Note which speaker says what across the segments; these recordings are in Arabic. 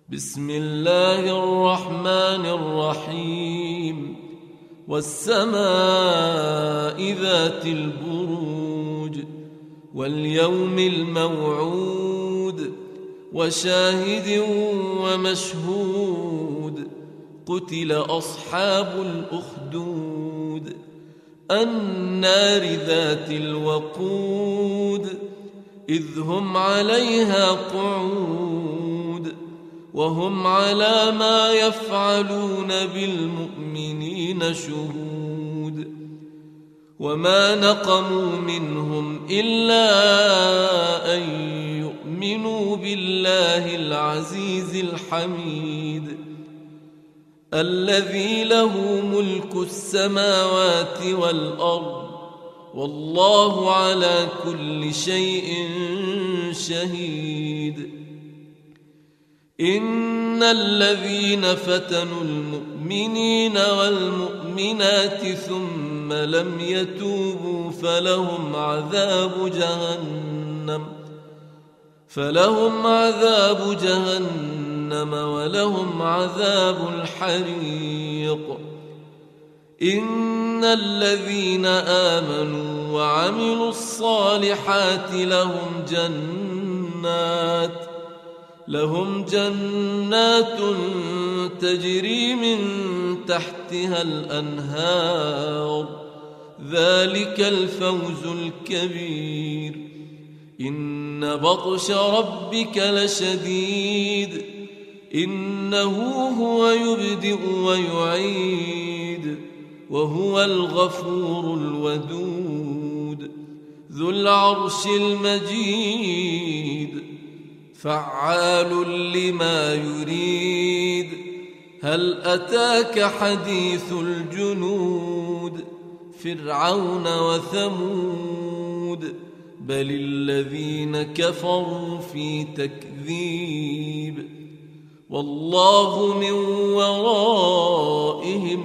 Speaker 1: بسم الله الرحمن الرحيم والسماء ذات البروج واليوم الموعود وشاهد ومشهود قتل أصحاب الأخدود النار ذات الوقود إذ هم عليها قعود وهم على ما يفعلون بالمؤمنين شهود وما نقموا منهم إلا أن يؤمنوا بالله العزيز الحميد الذي له ملك السماوات والأرض والله على كل شيء شهيد إن الذين فتنوا المؤمنين والمؤمنات ثم لم يتوبوا فلهم عذاب جهنم ولهم عذاب الحريق إن الذين آمنوا وعملوا الصالحات لهم جنات تجري من تحتها الأنهار ذلك الفوز الكبير إن بطش ربك لشديد إنه هو يبدئ ويعيد وهو الغفور الودود ذو العرش المجيد فعال لما يريد هل أتاك حديث الجنود فرعون وثمود بل الذين كفروا في تكذيب والله من ورائهم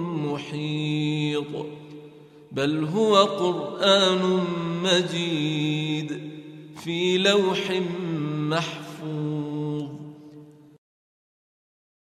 Speaker 1: محيط بل هو قرآن مجيد في لوح محفوظ